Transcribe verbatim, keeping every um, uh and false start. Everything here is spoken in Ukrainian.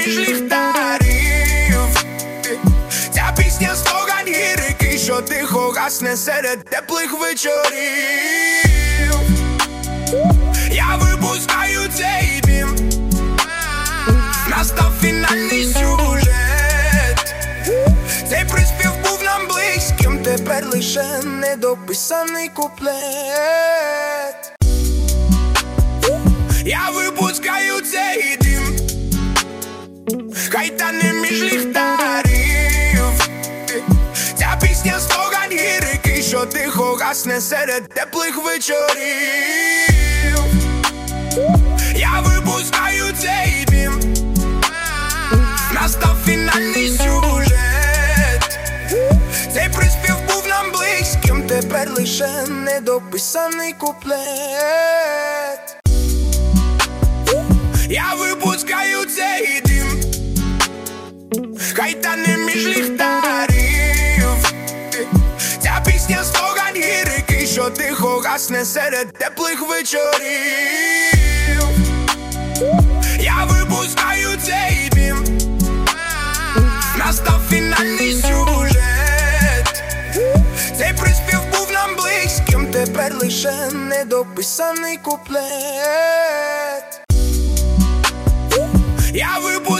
між ліхтарів. Ця пісня слоган гірки, що тихо гасне серед теплих вечорів. Я випускаю цей дим, настав фінальний сюжет. Цей приспів був нам близьким, тепер лише недописаний куплет. Я випускаю цей дим, хай тане між ліхтарів. Ця пісня слоган гірки, що тихо гасне серед теплих вечорів. Я випускаю цей дим, настав фінальний сюжет. Цей приспів був нам близьким, тепер лише недописаний куплет. Я випускаю цей дим, хай тане між ліхтарів. Ця пісня слоган гірки, що тихо гасне серед теплих вечорів. Я випускаю цей дим, настав фінальний сюжет. Цей приспів був нам близьким, тепер лише недописаний куплет. Я випускаю